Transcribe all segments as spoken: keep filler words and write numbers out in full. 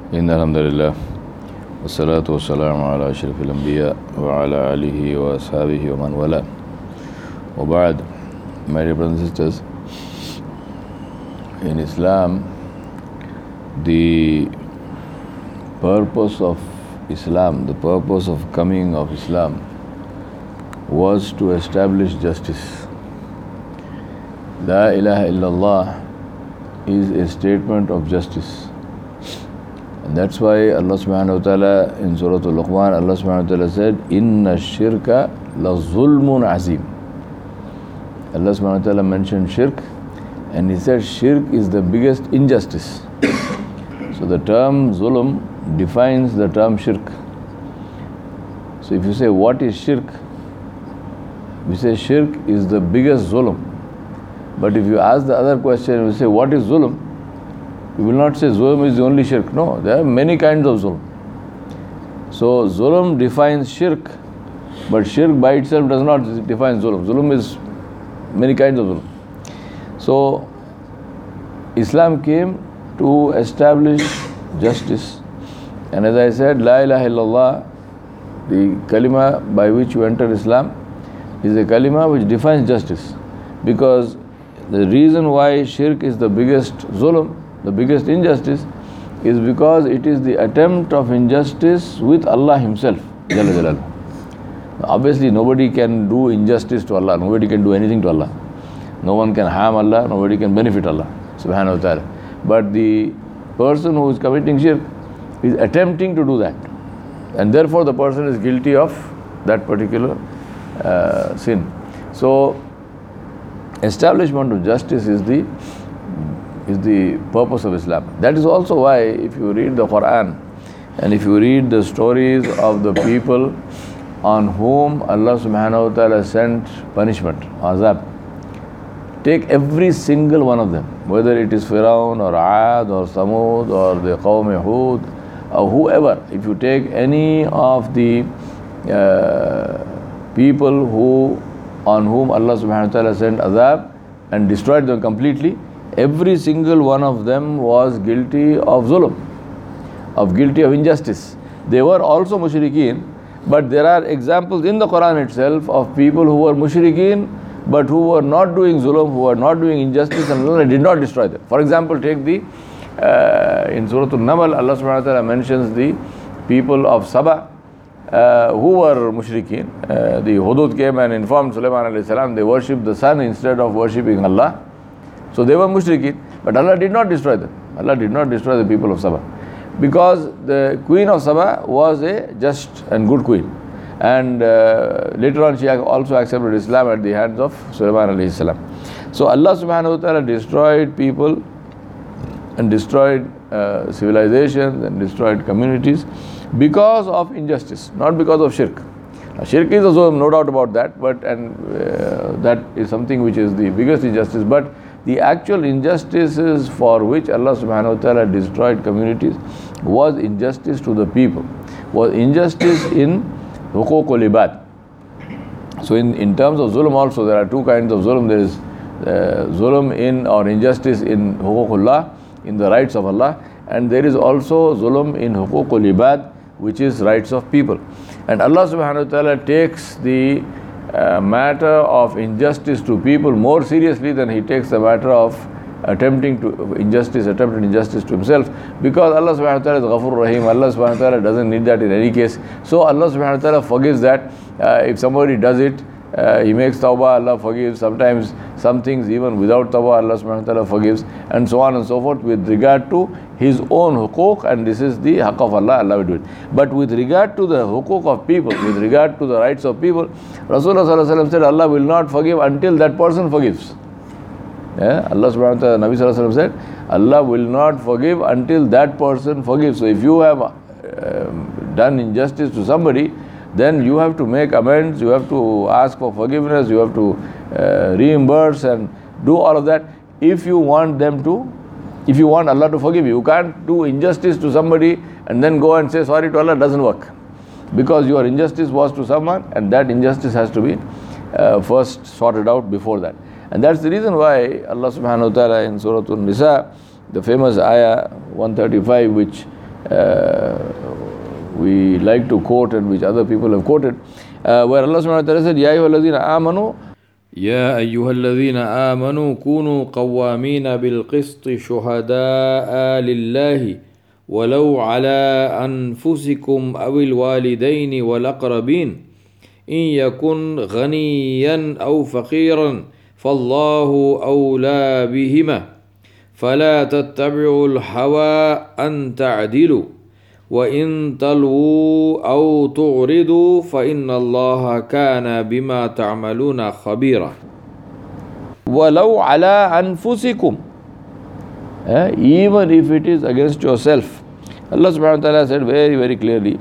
إن الحمد لله والصلاة والسلام على أشرف الأنبياء وعلى آله وأصحابه ومن والاه وبعد. My dear brothers and sisters, in Islam, the purpose of Islam, the purpose of coming of Islam was to establish justice. La ilaha illallah is a statement of justice. And that's why Allah subhanahu wa ta'ala in Surah Al-Luqman, Allah subhanahu wa ta'ala said, Inna shirka la zulmun azim. Allah subhanahu wa ta'ala mentioned shirk, and He said shirk is the biggest injustice. So the term zulm defines the term shirk. So if you say, what is shirk? We say shirk is the biggest zulm. But if you ask the other question, we say, what is zulm? We will not say zulm is the only shirk. No, there are many kinds of zulm. So zulm defines shirk, but shirk by itself does not define zulm. Zulm is many kinds of zulm. So Islam came to establish justice. And as I said, La ilaha illallah, the kalima by which you enter Islam, is a kalima which defines justice. Because the reason why shirk is the biggest zulm, the biggest injustice, is because it is the attempt of injustice with Allah Himself. Jalla Jalaluhu. Obviously, nobody can do injustice to Allah. Nobody can do anything to Allah. No one can harm Allah. Nobody can benefit Allah, subhanahu wa ta'ala. But the person who is committing shirk is attempting to do that. And therefore, the person is guilty of that particular uh, sin. So, establishment of justice is the is the purpose of Islam. That is also why if you read the Quran and if you read the stories of the people on whom Allah subhanahu wa ta'ala sent punishment, azab, take every single one of them, whether it is Firaun or Aad or Samud or the Qawm Hud or whoever, if you take any of the uh, people who on whom Allah subhanahu wa ta'ala sent azab and destroyed them completely, every single one of them was guilty of zulm, of guilty of injustice. They were also mushrikeen, but there are examples in the Quran itself of people who were mushrikeen but who were not doing zulm, who were not doing injustice, and Allah did not destroy them. For example, take the, uh, in Surah Al-Naml, Allah subhanahu wa ta'ala mentions the people of Saba, uh, who were mushrikeen. Uh, the Hudud came and informed Sulaiman alayhi salam they worshipped the sun instead of worshipping Allah. So they were mushrikeen, but Allah did not destroy them. Allah did not destroy the people of Saba, because the queen of Saba was a just and good queen. And uh, later on she also accepted Islam at the hands of Sulaiman alayhi salam. So Allah subhanahu wa ta'ala destroyed people and destroyed uh, civilizations and destroyed communities because of injustice, not because of shirk. Now, shirk is also no doubt about that, but and uh, that is something which is the biggest injustice. But the actual injustices for which Allah subhanahu wa ta'ala destroyed communities was injustice to the people, was injustice in huququl ibad. So in, in terms of zulm also, there are two kinds of zulm. There is uh, zulm in or injustice in huququllah, in the rights of Allah, and there is also zulm in huququl ibad, which is rights of people. And Allah subhanahu wa ta'ala takes the uh, matter of injustice to people more seriously than He takes the matter of attempting to injustice, attempted injustice to Himself, because Allah subhanahu wa ta'ala is Ghafur Rahim. Allah subhanahu wa ta'ala doesn't need that in any case. So Allah subhanahu wa ta'ala forgives that. Uh, if somebody does it, uh, he makes tawbah, Allah forgives. Sometimes some things even without tawbah, Allah subhanahu wa ta'ala forgives, and so on and so forth with regard to His own huquq, and this is the haqq of Allah, Allah will do it. But with regard to the huquq of people, with regard to the rights of people, Rasulullah sallallahu alaihi wasallam said Allah will not forgive until that person forgives. Yeah? Allah subhanahu wa ta'ala, Nabi sallallahu alaihi wasallam said, Allah will not forgive until that person forgives. So if you have uh, done injustice to somebody, then you have to make amends, you have to ask for forgiveness, you have to uh, reimburse and do all of that if you want them to, if you want Allah to forgive you. You can't do injustice to somebody and then go and say sorry to Allah. It doesn't work, because your injustice was to someone, and that injustice has to be uh, first sorted out before that. And that's the reason why Allah subhanahu wa ta'ala in Surah An-Nisa, the famous ayah one thirty-five, which uh, we like to quote and which other people have quoted, uh, where Allah subhanahu wa ta'ala said, Ya ayyuhalladhina amanu, يا أيها الذين آمنوا كونوا قوامين بالقسط شهداء لله ولو على أنفسكم أو الوالدين والأقربين إن يكن غنيا أو فقيرا فالله أولى بهما فلا تتبعوا الهوى أن تعدلوا وإن تلووا أو تعرضوا فإن الله كان بما تعملون خبيرا وَلَوْ عَلَىٰ أَنفُسِكُمْ, uh, even if it is against yourself. Allah subhanahu wa ta'ala said very very clearly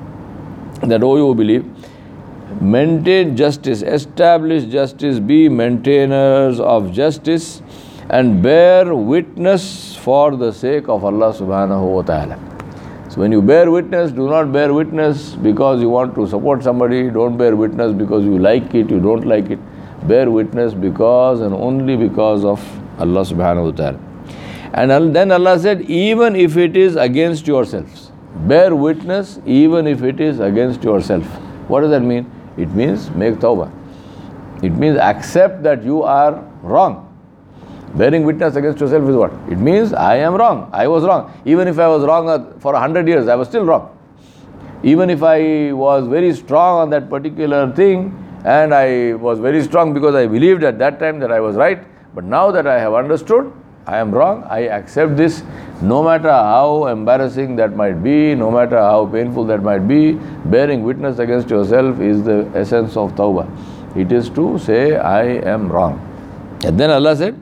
that, oh, you believe, maintain justice, establish justice, be maintainers of justice, and bear witness for the sake of Allah subhanahu wa ta'ala. So when you bear witness, do not bear witness because you want to support somebody, don't bear witness because you like it, you don't like it. Bear witness because and only because of Allah subhanahu wa ta'ala. And then Allah said, even if it is against yourselves. Bear witness even if it is against yourself. What does that mean? It means make tawbah. It means accept that you are wrong. Bearing witness against yourself is what? It means I am wrong. I was wrong. Even if I was wrong for a hundred years, I was still wrong. Even if I was very strong on that particular thing, and I was very strong because I believed at that time that I was right, but now that I have understood, I am wrong, I accept this, no matter how embarrassing that might be, no matter how painful that might be. Bearing witness against yourself is the essence of tawbah. It is to say, I am wrong. And then Allah said,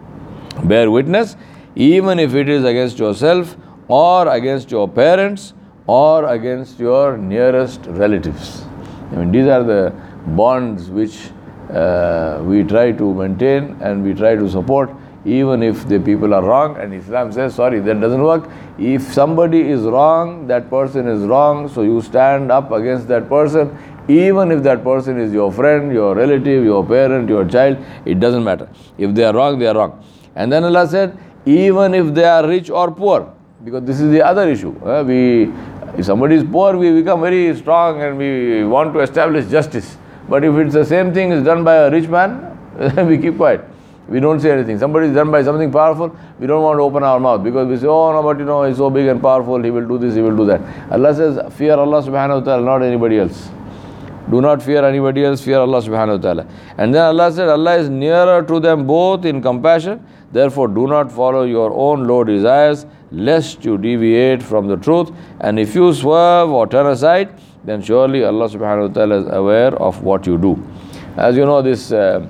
bear witness even if it is against yourself or against your parents or against your nearest relatives. I mean, these are the bonds which uh, we try to maintain and we try to support, even if the people are wrong. And Islam says, sorry, that doesn't work. If somebody is wrong, that person is wrong, so you stand up against that person, even if that person is your friend, your relative, your parent, your child, it doesn't matter. If they are wrong, they are wrong. And then Allah said, even if they are rich or poor, because this is the other issue. Uh, we, if somebody is poor, we become very strong and we want to establish justice. But if it's the same thing is done by a rich man, we keep quiet. We don't say anything. Somebody is done by something powerful, we don't want to open our mouth because we say, oh no, but you know, he's so big and powerful, he will do this, he will do that. Allah says, fear Allah subhanahu wa ta'ala, not anybody else. Do not fear anybody else, fear Allah subhanahu wa ta'ala. And then Allah said, Allah is nearer to them both in compassion. Therefore, do not follow your own low desires, lest you deviate from the truth. And if you swerve or turn aside, then surely Allah subhanahu wa ta'ala is aware of what you do. As you know, this uh,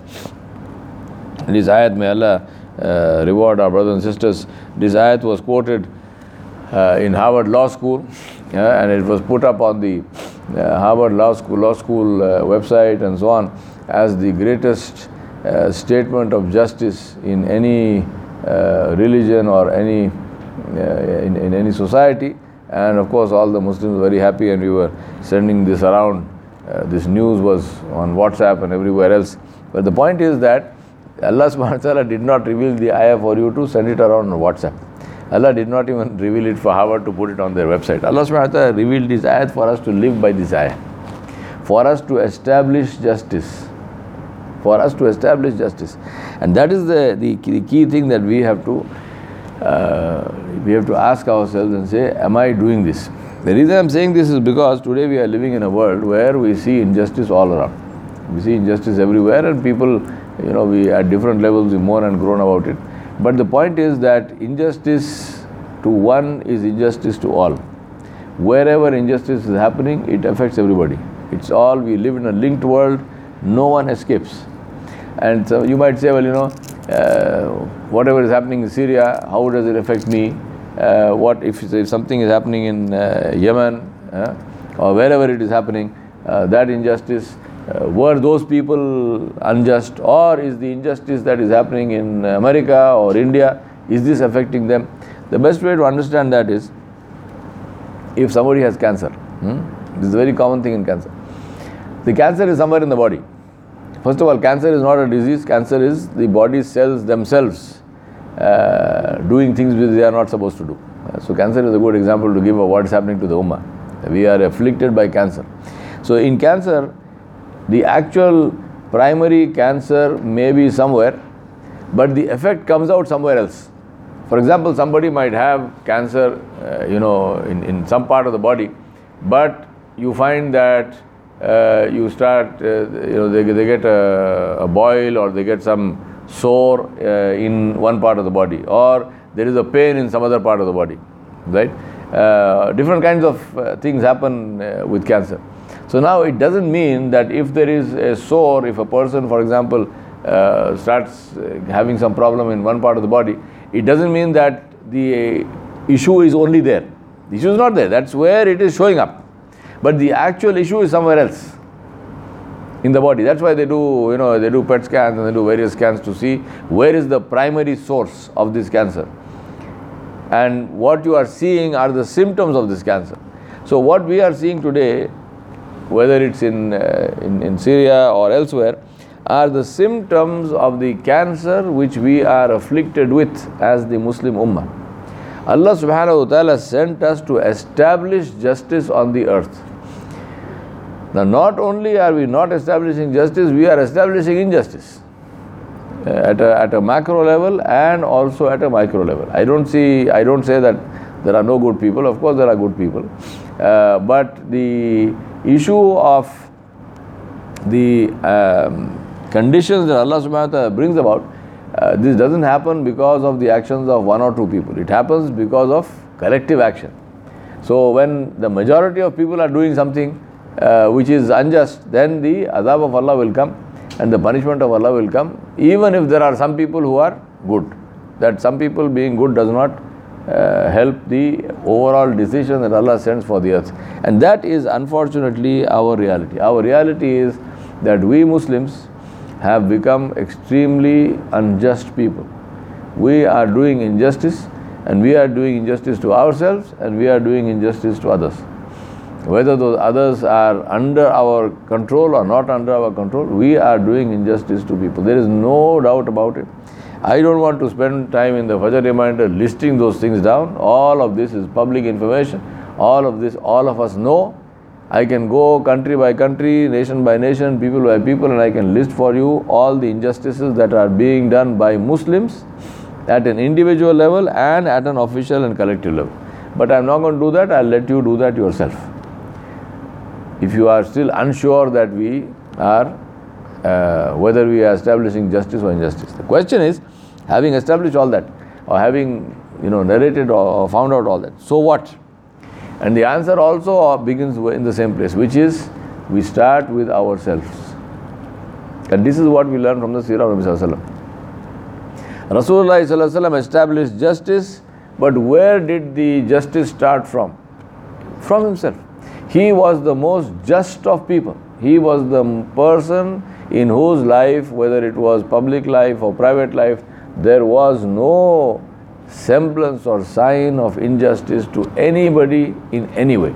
this ayat, may Allah uh, reward our brothers and sisters, this ayat was quoted uh, in Harvard Law School, yeah, and it was put up on the uh, Harvard Law School, Law School uh, website and so on as the greatest uh, statement of justice in any uh, religion or any uh, in, in any society. And of course all the Muslims were very happy, and we were sending this around. Uh, this news was on WhatsApp and everywhere else. But the point is that Allah subhanahu wa ta'ala did not reveal the ayah for you to send it around on WhatsApp. Allah did not even reveal it for Harvard to put it on their website. Allah subhanahu wa ta'ala revealed this ayah for us to live by this ayah, for us to establish justice, for us to establish justice. And that is the, the, the key thing that we have to uh, we have to ask ourselves and say, am I doing this? The reason I'm saying this is because today we are living in a world where we see injustice all around. We see injustice everywhere, and people, you know, we at different levels we mourn and groan about it. But the point is that injustice to one is injustice to all. Wherever injustice is happening, it affects everybody. It's all, we live in a linked world, no one escapes. And so you might say, well, you know, uh, whatever is happening in Syria, how does it affect me? Uh, what if, if something is happening in uh, Yemen uh, or wherever it is happening, uh, that injustice, uh, were those people unjust, or is the injustice that is happening in America or India, is this affecting them? The best way to understand that is, if somebody has cancer, hmm? This is a very common thing in cancer. The cancer is somewhere in the body. First of all, cancer is not a disease. Cancer is the body cells themselves uh, doing things which they are not supposed to do. Uh, so cancer is a good example to give of what is happening to the Ummah. We are afflicted by cancer. So in cancer, the actual primary cancer may be somewhere, but the effect comes out somewhere else. For example, somebody might have cancer, uh, you know, in, in some part of the body, but you find that uh, you start, uh, you know, they, they get a, a boil or they get some sore uh, in one part of the body, or there is a pain in some other part of the body, right? Uh, different kinds of uh, things happen uh, with cancer. So now it doesn't mean that if there is a sore, if a person, for example, uh, starts having some problem in one part of the body, it doesn't mean that the issue is only there. The issue is not there. That's where it is showing up. But the actual issue is somewhere else in the body. That's why they do, you know, they do P E T scans and they do various scans to see where is the primary source of this cancer. And what you are seeing are the symptoms of this cancer. So what we are seeing today, whether it's in, uh, in, in Syria or elsewhere, are the symptoms of the cancer which we are afflicted with as the Muslim Ummah. Allah subhanahu wa ta'ala sent us to establish justice on the earth. Now not only are we not establishing justice, we are establishing injustice uh, at, a, at a macro level and also at a micro level. I don't see, I don't say that there are no good people. Of course there are good people. Uh, but the issue of the um, conditions that Allah subhanahu wa ta'ala brings about, uh, this doesn't happen because of the actions of one or two people. It happens because of collective action. So when the majority of people are doing something uh, which is unjust, then the azab of Allah will come and the punishment of Allah will come, even if there are some people who are good. That some people being good does not uh, help the overall decision that Allah sends for the earth. And that is unfortunately our reality. Our reality is that we Muslims have become extremely unjust people. We are doing injustice, and we are doing injustice to ourselves, and we are doing injustice to others. Whether those others are under our control or not under our control, we are doing injustice to people. There is no doubt about it. I don't want to spend time in the Fajr reminder listing those things down. All of this is public information. All of this, all of us know. I can go country by country, nation by nation, people by people, and I can list for you all the injustices that are being done by Muslims at an individual level and at an official and collective level. But I'm not going to do that. I'll let you do that yourself. If you are still unsure that we are, uh, whether we are establishing justice or injustice. The question is, having established all that, or having, you know, narrated or found out all that, so what? And the answer also begins in the same place, which is we start with ourselves. And this is what we learn from the Seerah of Nabi Sallallahu Alaihi Wasallam. Rasulullah Sallallahu Alaihi Wasallam established justice, but where did the justice start from? From himself. He was the most just of people. He was the person in whose life, whether it was public life or private life, there was no semblance or sign of injustice to anybody in any way.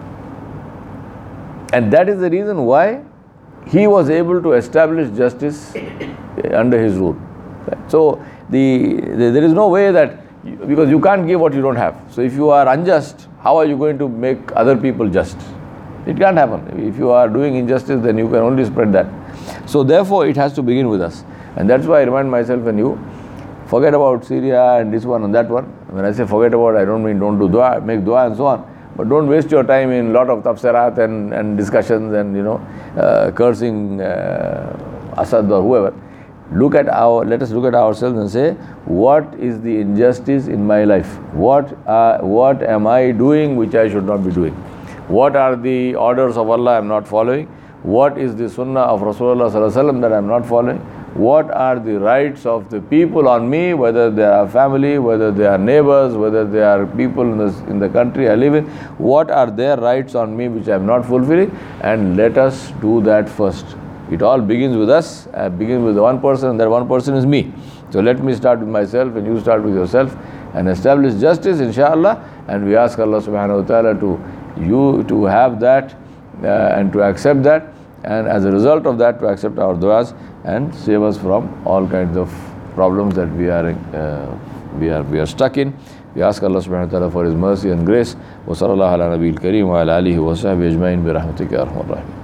And that is the reason why he was able to establish justice under his rule. So the, the there is no way that, you, because you can't give what you don't have. So if you are unjust, how are you going to make other people just? It can't happen. If you are doing injustice, then you can only spread that. So therefore it has to begin with us. And that's why I remind myself and you, forget about Syria and this one and that one. When I say forget about, I don't mean don't do dua, make dua and so on. But don't waste your time in a lot of tafsirat and, and discussions and, you know, uh, cursing uh, Assad or whoever. Look at our, let us look at ourselves and say, what is the injustice in my life? What, uh, what am I doing which I should not be doing? What are the orders of Allah I am not following? What is the sunnah of Rasulullah Sallallahu Alaihi Wasallam that I am not following? What are the rights of the people on me, whether they are family, whether they are neighbors, whether they are people in the, in the country I live in? What are their rights on me which I am not fulfilling? And let us do that first. It all begins with us, uh, begins with one person, and that one person is me. So let me start with myself and you start with yourself and establish justice, inshallah. And we ask Allah subhanahu wa ta'ala to you to have that uh, and to accept that, and as a result of that to accept our du'as and save us from all kinds of problems that we are uh, we are we are stuck in. We ask Allah subhanahu wa ta'ala for His mercy and grace. Wa sallallahu ala nabiyil kareem wa ala alihi wa sahbihi ajma'in bi rahmatika ya arhamar rahimin.